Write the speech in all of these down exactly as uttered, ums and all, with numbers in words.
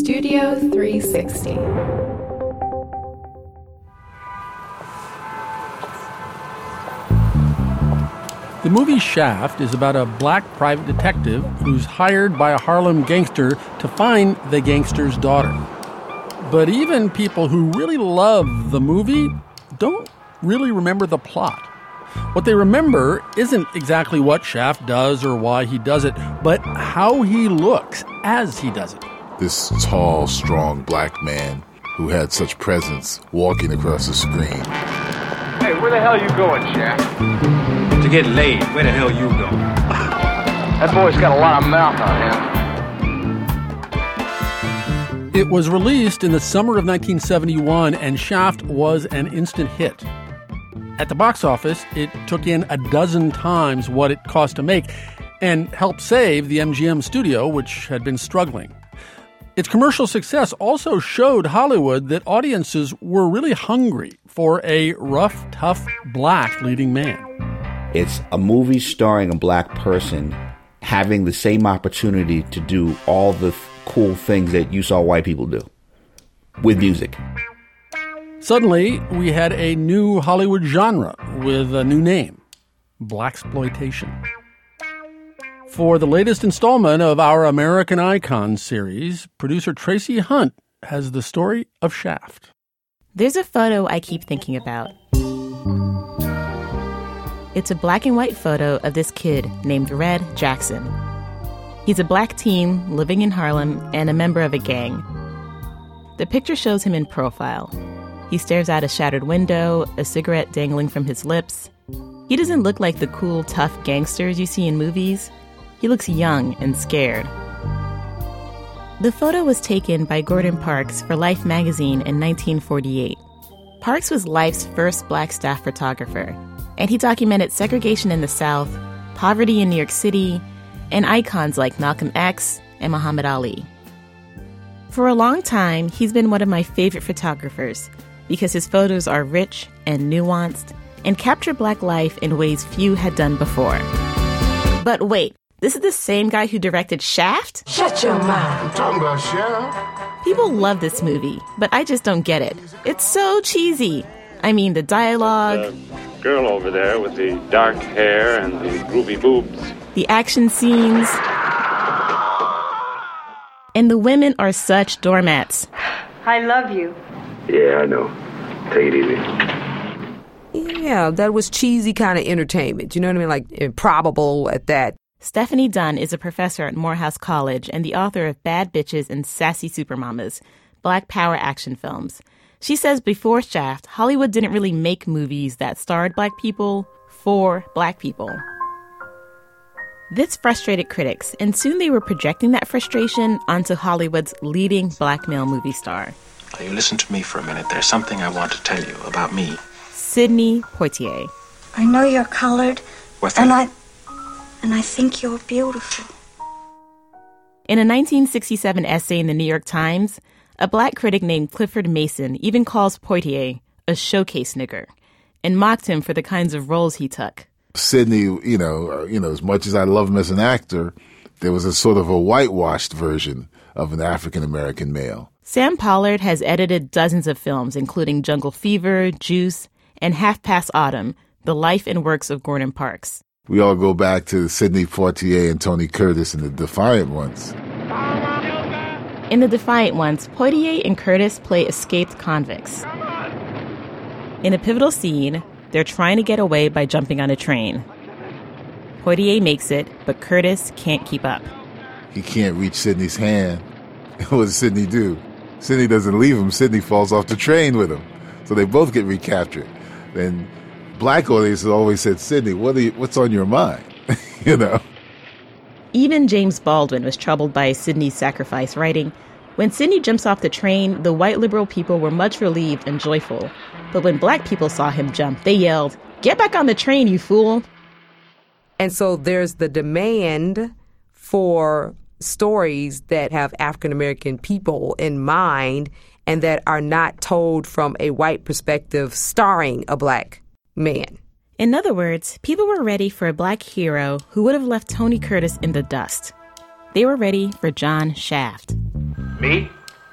Studio three sixty. The movie Shaft is about a black private detective who's hired by a Harlem gangster to find the gangster's daughter. But even people who really love the movie don't really remember the plot. What they remember isn't exactly what Shaft does or why he does it, but how he looks as he does it. This tall, strong black man who had such presence walking across the screen. Hey, where the hell you going, Shaft? To get laid. Where the hell you going? That boy's got a lot of mouth on him. It was released in the summer of nineteen seventy-one, and Shaft was an instant hit. At the box office, it took in a dozen times what it cost to make and helped save the M G M studio, which had been struggling. Its commercial success also showed Hollywood that audiences were really hungry for a rough, tough, black leading man. It's a movie starring a black person having the same opportunity to do all the th- cool things that you saw white people do with music. Suddenly, we had a new Hollywood genre with a new name, blaxploitation. For the latest installment of our American Icons series, producer Tracy Hunt has the story of Shaft. There's a photo I keep thinking about. It's a black and white photo of this kid named Red Jackson. He's a black teen living in Harlem and a member of a gang. The picture shows him in profile. He stares out a shattered window, a cigarette dangling from his lips. He doesn't look like the cool, tough gangsters you see in movies. He looks young and scared. The photo was taken by Gordon Parks for Life magazine in nineteen forty-eight. Parks was Life's first black staff photographer, and he documented segregation in the South, poverty in New York City, and icons like Malcolm X and Muhammad Ali. For a long time, he's been one of my favorite photographers because his photos are rich and nuanced and capture black life in ways few had done before. But wait, this is the same guy who directed Shaft? Shut your mouth. I'm talking about Shaft. People love this movie, but I just don't get it. It's so cheesy. I mean, the dialogue... The girl over there with the dark hair and the groovy boobs. The action scenes... And the women are such doormats. I love you. Yeah, I know. Take it easy. Yeah, that was cheesy kind of entertainment. You know what I mean? Like, improbable at that. Stephanie Dunn is a professor at Morehouse College and the author of Bad Bitches and Sassy Supermamas, Black Power action films. She says before Shaft, Hollywood didn't really make movies that starred black people for black people. This frustrated critics, and soon they were projecting that frustration onto Hollywood's leading black male movie star. Now you listen to me for a minute. There's something I want to tell you about me. Sidney Poitier. I know you're colored. What's that? And I, and I think you're beautiful. In a nineteen sixty-seven essay in the New York Times, a black critic named Clifford Mason even calls Poitier a showcase nigger and mocked him for the kinds of roles he took. Sidney, you know, you know, as much as I love him as an actor, there was a sort of a whitewashed version of an African-American male. Sam Pollard has edited dozens of films, including Jungle Fever, Juice, and Half Past Autumn, the life and works of Gordon Parks. We all go back to Sidney Poitier and Tony Curtis in The Defiant Ones. In The Defiant Ones, Poitier and Curtis play escaped convicts. In a pivotal scene, they're trying to get away by jumping on a train. Poitier makes it, but Curtis can't keep up. He can't reach Sidney's hand. What does Sidney do? Sidney doesn't leave him. Sidney falls off the train with him. So they both get recaptured. Then black audiences always said, Sidney, what are you, what's on your mind? You know? Even James Baldwin was troubled by Sidney's sacrifice, writing, "When Sidney jumps off the train, the white liberal people were much relieved and joyful. But when black people saw him jump, they yelled, 'Get back on the train, you fool!'" And so there's the demand for stories that have African-American people in mind and that are not told from a white perspective starring a black man. In other words, people were ready for a black hero who would have left Tony Curtis in the dust. They were ready for John Shaft. Me?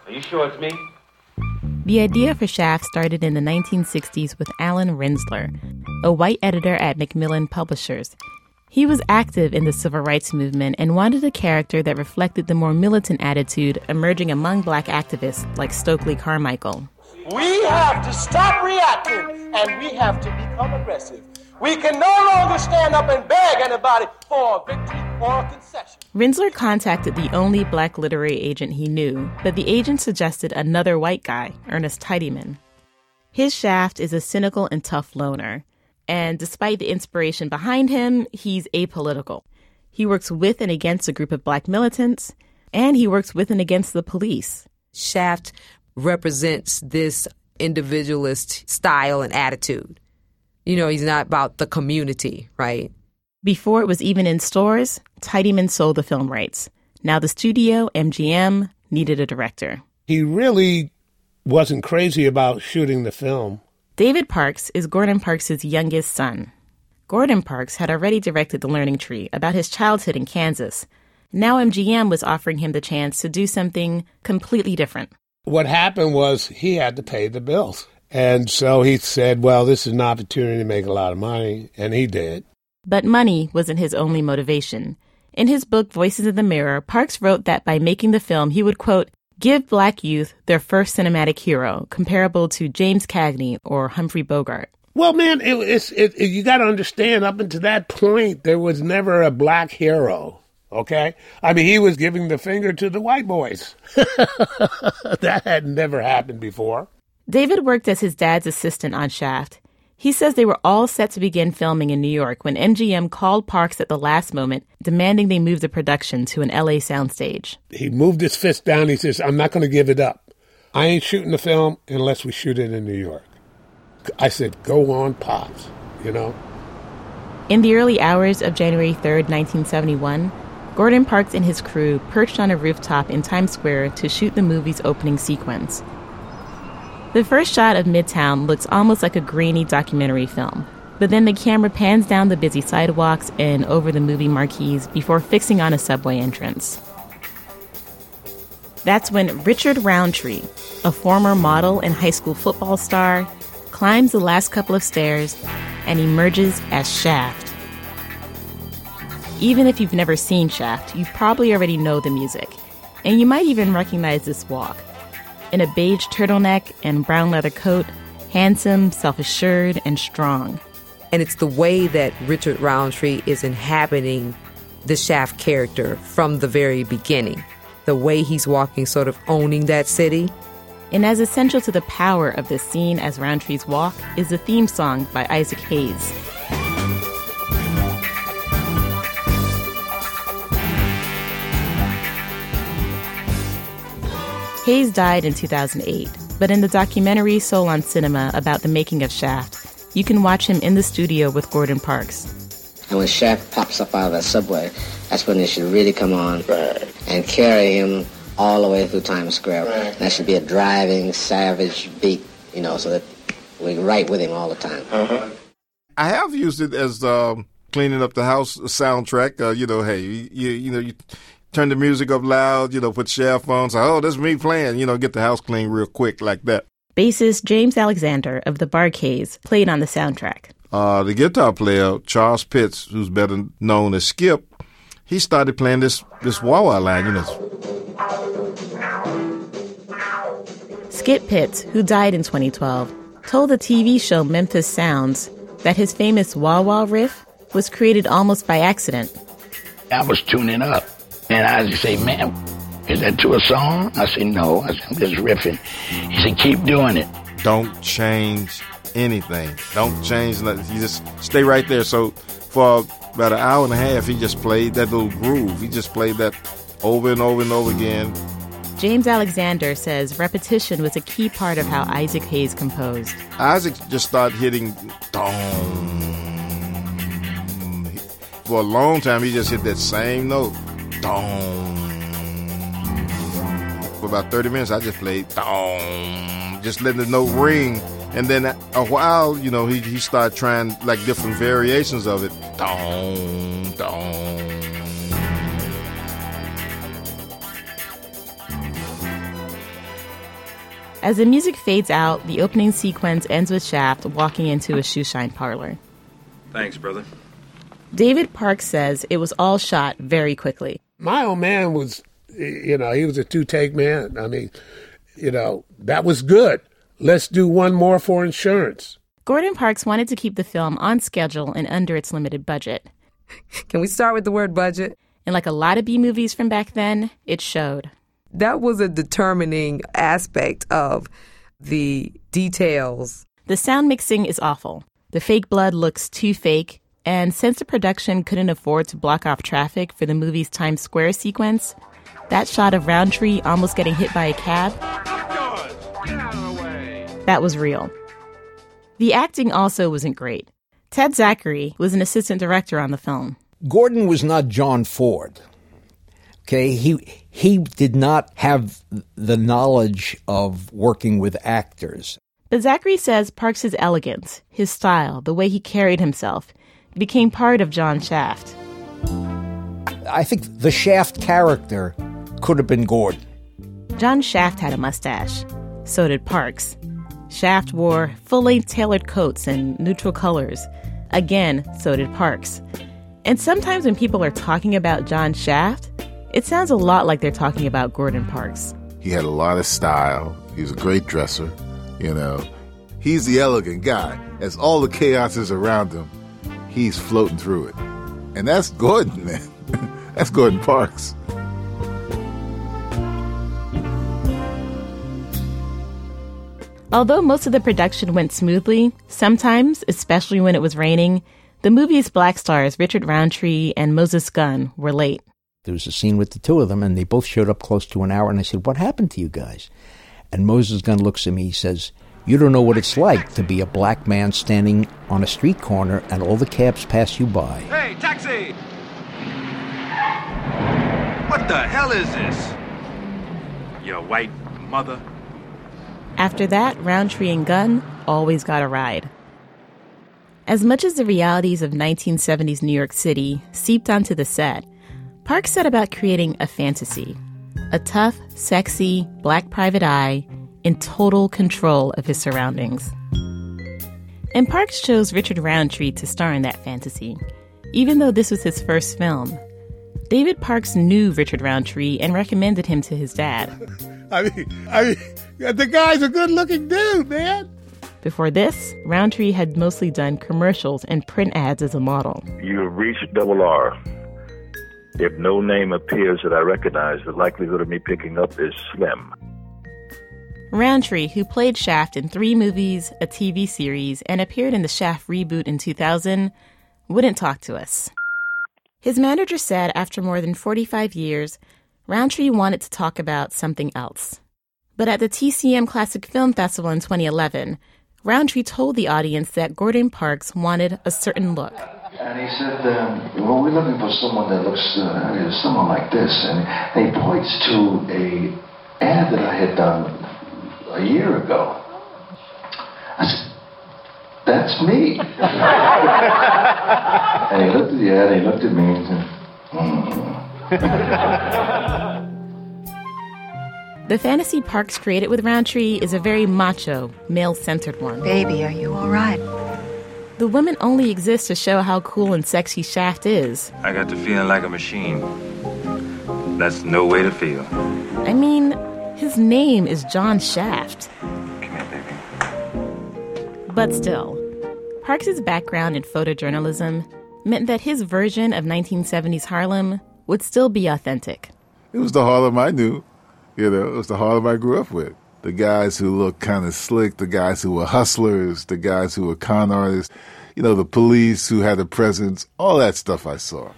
Are you sure it's me? The idea for Shaft started in the nineteen sixties with Alan Rinzler, a white editor at Macmillan Publishers. He was active in the civil rights movement and wanted a character that reflected the more militant attitude emerging among black activists like Stokely Carmichael. We have to stop reacting, and we have to become aggressive. We can no longer stand up and beg anybody for a victory or a concession. Rinzler contacted the only black literary agent he knew, but the agent suggested another white guy, Ernest Tidyman. His Shaft is a cynical and tough loner, and despite the inspiration behind him, he's apolitical. He works with and against a group of black militants, and he works with and against the police. Shaft represents this individualist style and attitude. You know, he's not about the community, right? Before it was even in stores, Tidyman sold the film rights. Now the studio, M G M, needed a director. He really wasn't crazy about shooting the film. David Parks is Gordon Parks' youngest son. Gordon Parks had already directed The Learning Tree about his childhood in Kansas. Now M G M was offering him the chance to do something completely different. What happened was he had to pay the bills. And so he said, well, this is an opportunity to make a lot of money, and he did. But money wasn't his only motivation. In his book, Voices in the Mirror, Parks wrote that by making the film, he would, quote, give black youth their first cinematic hero, comparable to James Cagney or Humphrey Bogart. Well, man, it, it's, it, it, you got to understand, up until that point, there was never a black hero, okay? I mean, he was giving the finger to the white boys. That had never happened before. David worked as his dad's assistant on Shaft. He says they were all set to begin filming in New York when M G M called Parks at the last moment, demanding they move the production to an L A soundstage. He moved his fist down. He says, I'm not going to give it up. I ain't shooting the film unless we shoot it in New York. I said, go on, Pops, you know. In the early hours of January third, nineteen seventy-one, Gordon Parks and his crew perched on a rooftop in Times Square to shoot the movie's opening sequence. The first shot of Midtown looks almost like a grainy documentary film, but then the camera pans down the busy sidewalks and over the movie marquees before fixing on a subway entrance. That's when Richard Roundtree, a former model and high school football star, climbs the last couple of stairs and emerges as Shaft. Even if you've never seen Shaft, you probably already know the music, and you might even recognize this walk. In a beige turtleneck and brown leather coat, handsome, self-assured, and strong. And it's the way that Richard Roundtree is inhabiting the Shaft character from the very beginning. The way he's walking, sort of owning that city. And as essential to the power of this scene as Roundtree's walk is the theme song by Isaac Hayes. Hayes died in two thousand eight, but in the documentary Soul on Cinema about the making of Shaft, you can watch him in the studio with Gordon Parks. And when Shaft pops up out of that subway, that's when it should really come on right. and carry him all the way through Times Square. Right. That should be a driving, savage beat, you know, so that we're right with him all the time. Uh-huh. I have used it as um, cleaning up the house soundtrack. Uh, you know, hey, you, you, you know, you turn the music up loud, you know, put Shaft on. So, oh, that's me playing, you know, get the house clean real quick like that. Bassist James Alexander of the Bar-Kays played on the soundtrack. Uh, the guitar player, Charles Pitts, who's better known as Skip, he started playing this, this wah-wah line, you know. Skip Pitts, who died in twenty twelve, told the T V show Memphis Sounds that his famous wah-wah riff was created almost by accident. I was tuning up, and I just say, man, is that to a song? I said, no, I said, I'm just riffing. He said, keep doing it. Don't change anything. Don't change nothing. You just stay right there. So for about an hour and a half, he just played that little groove. He just played that over and over and over again. James Alexander says repetition was a key part of how Isaac Hayes composed. Isaac just started hitting dong. For a long time, he just hit that same note. Dong. For about thirty minutes, I just played dong. Just letting the note ring. And then a while, you know, he, he started trying like different variations of it. Dong, dong. As the music fades out, the opening sequence ends with Shaft walking into a shoeshine parlor. Thanks, brother. David Parks says it was all shot very quickly. My old man was, you know, he was a two-take man. I mean, you know, that was good. Let's do one more for insurance. Gordon Parks wanted to keep the film on schedule and under its limited budget. Can we start with the word budget? And like a lot of B-movies from back then, it showed. That was a determining aspect of the details. The sound mixing is awful. The fake blood looks too fake, and since the production couldn't afford to block off traffic for the movie's Times Square sequence, that shot of Roundtree almost getting hit by a cab, that was real. The acting also wasn't great. Ted Zachary was an assistant director on the film. Gordon was not John Ford. Okay, he he did not have the knowledge of working with actors. But Zachary says Parks' elegance, his style, the way he carried himself, became part of John Shaft. I think the Shaft character could have been Gordon. John Shaft had a mustache. So did Parks. Shaft wore full-length tailored coats and neutral colors. Again, so did Parks. And sometimes when people are talking about John Shaft, it sounds a lot like they're talking about Gordon Parks. He had a lot of style. He was a great dresser, you know. He's the elegant guy. As all the chaos is around him, he's floating through it. And that's Gordon, man. That's Gordon Parks. Although most of the production went smoothly, sometimes, especially when it was raining, the movie's black stars, Richard Roundtree and Moses Gunn, were late. There was a scene with the two of them, and they both showed up close to an hour, and I said, "What happened to you guys?" And Moses Gunn looks at me, he says, "You don't know what it's like to be a black man standing on a street corner and all the cabs pass you by." Hey, taxi! What the hell is this? Your white mother? After that, Roundtree and Gunn always got a ride. As much as the realities of nineteen seventies New York City seeped onto the set, Parks set about creating a fantasy. A tough, sexy, black private eye in total control of his surroundings. And Parks chose Richard Roundtree to star in that fantasy, even though this was his first film. David Parks knew Richard Roundtree and recommended him to his dad. I mean, I mean, the guy's a good-looking dude, man. Before this, Roundtree had mostly done commercials and print ads as a model. You have reached double R. If no name appears that I recognize, the likelihood of me picking up is slim. Roundtree, who played Shaft in three movies, a T V series, and appeared in the Shaft reboot in two thousand, wouldn't talk to us. His manager said after more than forty-five years, Roundtree wanted to talk about something else. But at the T C M Classic Film Festival in twenty eleven, Roundtree told the audience that Gordon Parks wanted a certain look. And he said, um, well, we're looking for someone that looks, uh, someone like this. And, and he points to a ad that I had done a year ago. I said, that's me. And he looked at the ad, he looked at me and said, mm. The fantasy Parks created with Roundtree is a very macho, male-centered one. Baby, are you all right? The woman only exists to show how cool and sexy Shaft is. I got to feeling like a machine. That's no way to feel. I mean, his name is John Shaft. Come here, baby. But still, Parks' background in photojournalism meant that his version of nineteen seventies Harlem would still be authentic. It was the Harlem I knew. You know, it was the Harlem I grew up with. The guys who looked kind of slick, the guys who were hustlers, the guys who were con artists, you know, the police who had a presence, all that stuff I saw.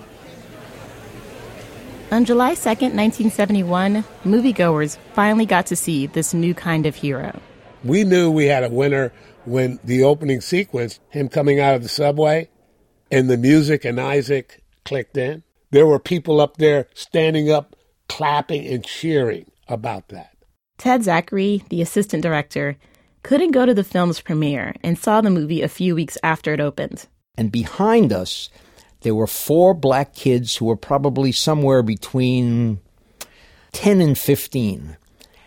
On July second, nineteen seventy-one, moviegoers finally got to see this new kind of hero. We knew we had a winner when the opening sequence, him coming out of the subway, and the music and Isaac clicked in. There were people up there standing up, clapping and cheering about that. Ted Zachary, the assistant director, couldn't go to the film's premiere and saw the movie a few weeks after it opened. And behind us, there were four black kids who were probably somewhere between ten and fifteen.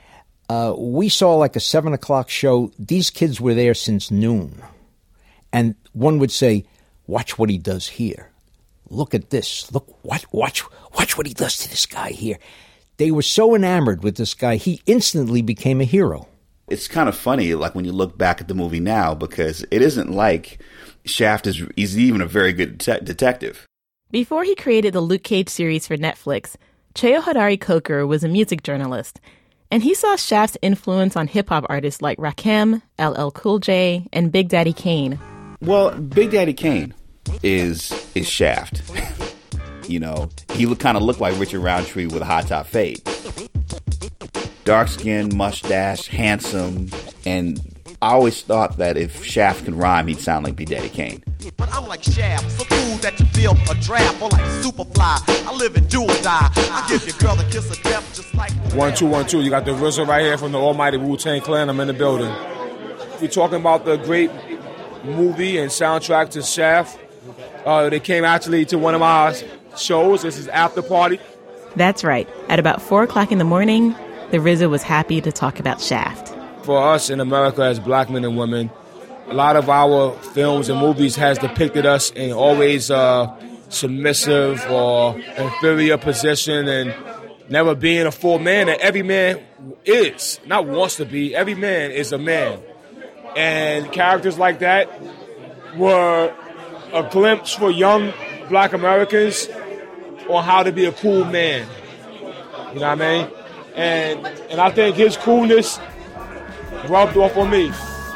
Uh, we saw like a seven o'clock show. These kids were there since noon. And one would say, watch what he does here. Look at this. Look, watch, watch, watch what he does to this guy here. They were so enamored with this guy, he instantly became a hero. It's kind of funny, like when you look back at the movie now, because it isn't like Shaft is he's even a very good te- detective. Before he created the Luke Cage series for Netflix, Cheo Hodari Coker was a music journalist, and he saw Shaft's influence on hip-hop artists like Rakim, L L Cool J, and Big Daddy Kane. Well, Big Daddy Kane is is Shaft. You know, he look, kind of looked like Richard Roundtree with a high top fade. Dark skin, mustache, handsome, and I always thought that if Shaft could rhyme, he'd sound like Big Daddy Kane. But I'm like Shaft, so cool that you feel a draft, or like Superfly. I live in do or die. I give your girl a kiss of death just like... One, two, one, two. You got the R Z A right here from the almighty Wu-Tang Clan. I'm in the building. We're talking about the great movie and soundtrack to Shaft. Uh, they came actually to one of my shows. This is After Party. That's right. At about four o'clock in the morning, the R Z A was happy to talk about Shaft. For us in America as black men and women, a lot of our films and movies has depicted us in always uh, submissive or inferior position and never being a full man. And every man is, not wants to be, every man is a man. And characters like that were a glimpse for young black Americans on how to be a cool man. You know what I mean? And and I think his coolness rubbed off on me.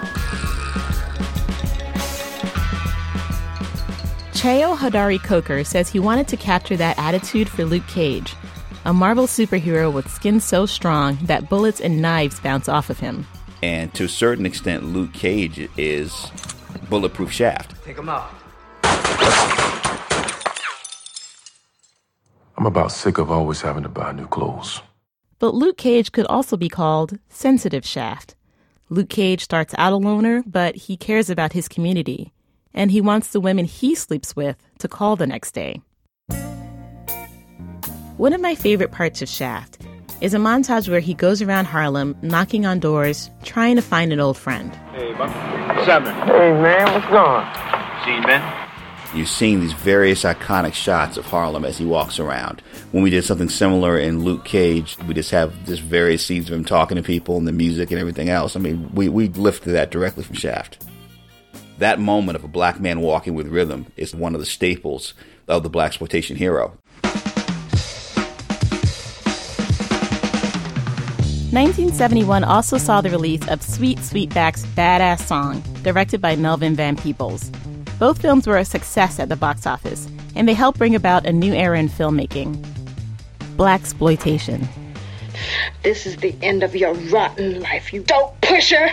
Cheo Hodari Coker says he wanted to capture that attitude for Luke Cage, a Marvel superhero with skin so strong that bullets and knives bounce off of him. And to a certain extent, Luke Cage is Bulletproof Shaft. Take him out. I'm about sick of always having to buy new clothes. But Luke Cage could also be called Sensitive Shaft. Luke Cage starts out a loner, but he cares about his community, and he wants the women he sleeps with to call the next day. One of my favorite parts of Shaft is a montage where he goes around Harlem, knocking on doors, trying to find an old friend. Hey, Buck. What's happening? Hey, man, what's going on? See you, man. You're seeing these various iconic shots of Harlem as he walks around. When we did something similar in Luke Cage, we just have this various scenes of him talking to people and the music and everything else. I mean, we, we lifted that directly from Shaft. That moment of a black man walking with rhythm is one of the staples of the blaxploitation hero. nineteen seventy-one also saw the release of Sweet Sweetback's Badass Song, directed by Melvin Van Peebles. Both films were a success at the box office, and they helped bring about a new era in filmmaking. Blaxploitation. This is the end of your rotten life, you dope pusher!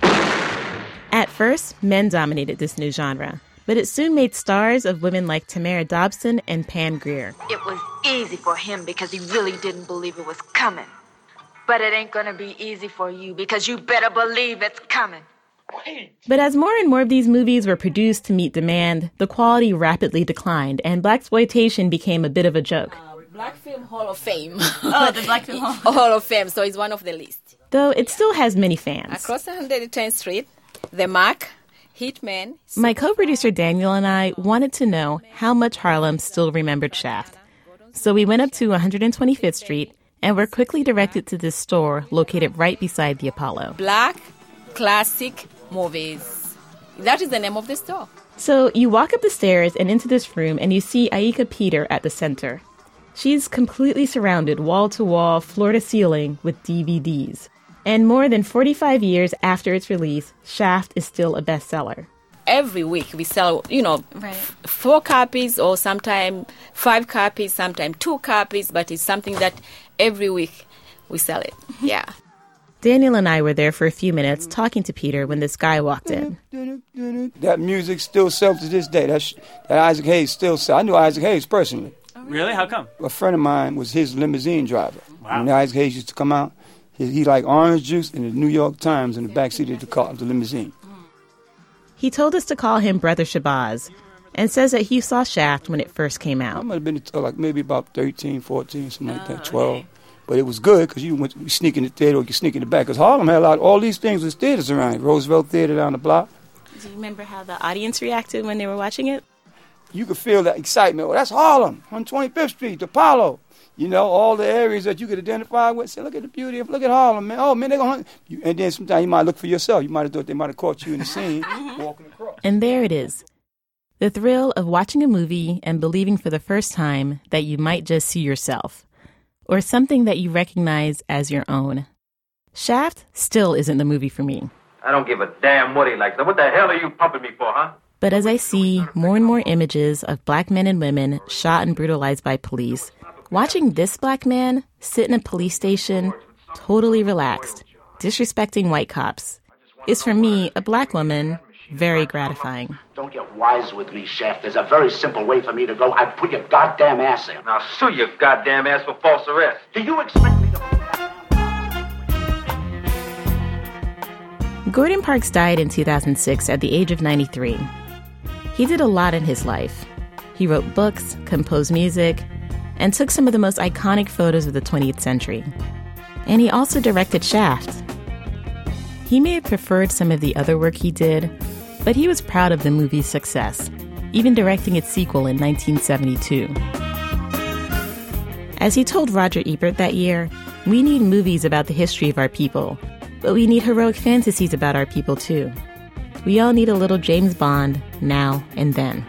At first, men dominated this new genre, but it soon made stars of women like Tamara Dobson and Pam Grier. It was easy for him because he really didn't believe it was coming. But it ain't gonna be easy for you because you better believe it's coming. But as more and more of these movies were produced to meet demand, the quality rapidly declined, and blaxploitation became a bit of a joke. Uh, Black Film Hall of Fame. Oh, the Black Film Hall. Hall of Fame, so it's one of the list. Though it still has many fans. Across one hundred tenth Street, The Mark, Hitman. My co-producer Daniel and I wanted to know how much Harlem still remembered Shaft. So we went up to one hundred twenty-fifth Street and were quickly directed to this store located right beside the Apollo. Black Classic Movies. That is the name of the store. So you walk up the stairs and into this room and you see Aika Peter at the center. She's completely surrounded wall to wall, floor to ceiling with D V Ds. And more than forty-five years after its release, Shaft is still a bestseller. Every week we sell, you know, right. f- four copies or sometimes five copies, sometimes two copies, but it's something that every week we sell it. Yeah. Daniel and I were there for a few minutes talking to Peter when this guy walked in. That music still sells to this day. That, sh- that Isaac Hayes still sells. I knew Isaac Hayes personally. Oh, really? How come? A friend of mine was his limousine driver. Wow. When Isaac Hayes used to come out, he, he liked orange juice and the New York Times in the backseat of the car, of the limousine. He told us to call him Brother Shabazz and says that he saw Shaft when it first came out. I might have been uh, like maybe about thirteen, fourteen, something like that, twelve. Okay. But it was good because you went you sneak in the theater or you sneak in the back. Because Harlem had a lot, all these things was theaters around it. Roosevelt Theater down the block. Do you remember how the audience reacted when they were watching it? You could feel that excitement. Oh, that's Harlem, on twenty-fifth Street, the Apollo. You know, all the areas that you could identify with. Say, look at the beauty of, look at Harlem, man. Oh, man, they're going to... And then sometimes you might look for yourself. You might have thought they might have caught you in the scene walking across. And there it is. The thrill of watching a movie and believing for the first time that you might just see yourself. Or something that you recognize as your own. Shaft still isn't the movie for me. I don't give a damn what he likes. Now, what the hell are you pumping me for, huh? But as I see more and more images of black men and women shot and brutalized by police, watching this black man sit in a police station, totally relaxed, disrespecting white cops, is for me, a black woman, very gratifying. Don't get wise with me, Shaft. There's a very simple way for me to go. I put your goddamn ass in. Now sue your goddamn ass for false arrest. Do you expect me to... Gordon Parks died in two thousand six at the age of ninety-three. He did a lot in his life. He wrote books, composed music, and took some of the most iconic photos of the twentieth century. And he also directed Shaft. He may have preferred some of the other work he did, but he was proud of the movie's success, even directing its sequel in nineteen seventy-two. As he told Roger Ebert that year, we need movies about the history of our people, but we need heroic fantasies about our people too. We all need a little James Bond now and then.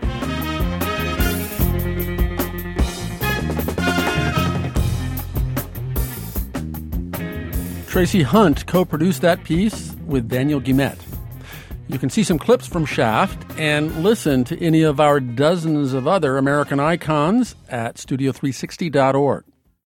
Tracy Hunt co-produced that piece with Daniel Guillemette. You can see some clips from Shaft and listen to any of our dozens of other American icons at studio three sixty dot org.